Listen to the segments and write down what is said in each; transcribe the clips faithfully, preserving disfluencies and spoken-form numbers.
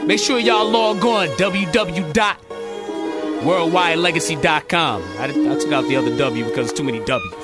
Make sure y'all log on w w w dot worldwide legacy dot com. I, I took out the other W because it's too many W's.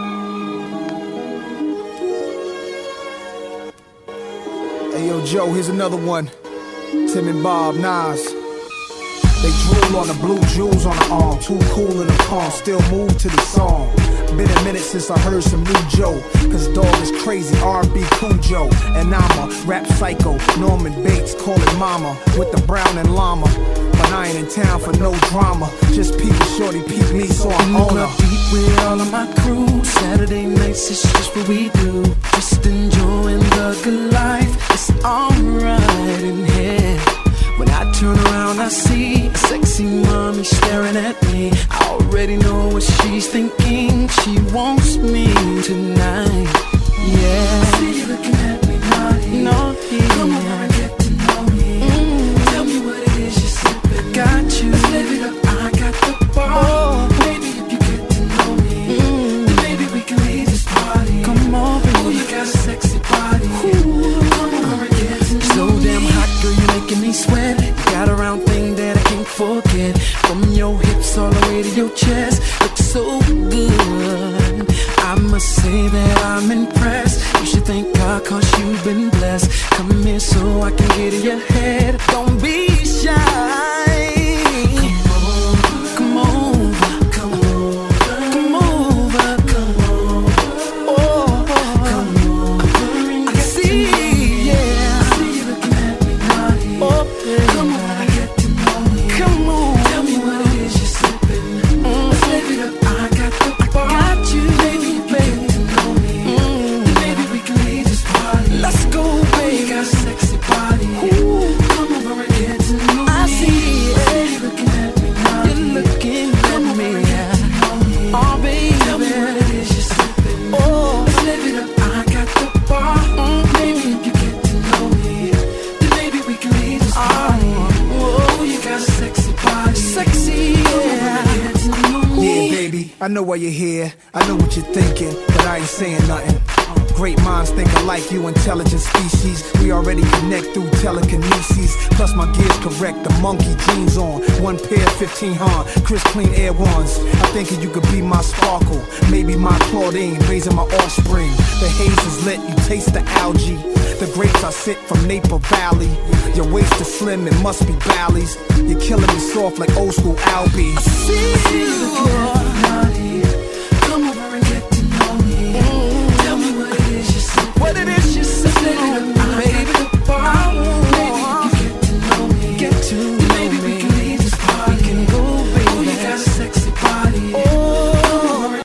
Hey yo, Joe, here's another one. Tim and Bob, Nas. They drool on the blue jewels on the arm. Too cool in the palm, still move to the song. Been a minute since I heard some new Joe. Cause dog is crazy, R and B Cujo. And I'm a rap psycho, Norman Bates, call it mama. With the brown and llama. But I ain't in town for no drama. Just peep a shorty, peep me, so I'm on her. Deep with all of my crew. Saturday nights, it's just what we do. Just enjoying the good life. It's alright in here. When I turn around, I see a sexy mommy staring at me. I already know what she's thinking. She wants me tonight. Yeah. I see you looking at me naughty. Naughty. Come over and get to know me. Mm. Tell me what it is you're sipping. Got you. Let's live it up. I got the ball. Oh. Maybe if you get to know me, mm. then maybe we can leave this party. Come over. Oh, you got a sexy body. Ooh. Come over and get to know me. So damn hot, girl, you making me sweat. Got a round thing that I can't forget. From your hips all the way to your chest. Looks so good. I must say that I'm impressed. You should thank God cause you've been blessed. Come here so I can get in your head. Don't be shy. Come over, come over, come over, come over, oh, come over. I see, yeah. I see you looking at me naughty. Oh, yeah. Come over and get to know me. Come on, tell me what it is you're sipping. Mm. Let's live it up. I got the bar. I got you, baby, baby. To know me, mm. then maybe we can leave this party. Let's go, baby. You got a sexy body. Ooh. Come over and get to know me. I see it. You're looking at me naughty. You're looking at me. Oh, baby, tell me what it is you're sipping. Oh, let's live it up. I got the bar. Mm. Maybe if you get to know me, then maybe we can leave this party. Oh, you got a sexy body. Sexy, yeah. Yeah, baby, I know why you're here. I know what you're thinking, but I ain't saying nothing. Great minds think alike, you intelligent species. We already connect through telekinesis. Plus my gear's correct, the monkey jeans on. One pair, fifteen Han, crisp clean air ones. I'm thinking you could be my sparkle, maybe my Claudine, raising my offspring. The haze is lit, you taste the algae. The grapes I sit from Napa Valley. Your waist is slim, it must be Bally's. You're killing me soft like old school Albie. I see you looking at me naughty. Come over and get to know me. Mm. Tell me what it is you're sipping. What it is you're sipping, baby. I want maybe if you get to know me. Get to know maybe me. We can leave this party. We can go, baby. Oh, you got a sexy body. Oh,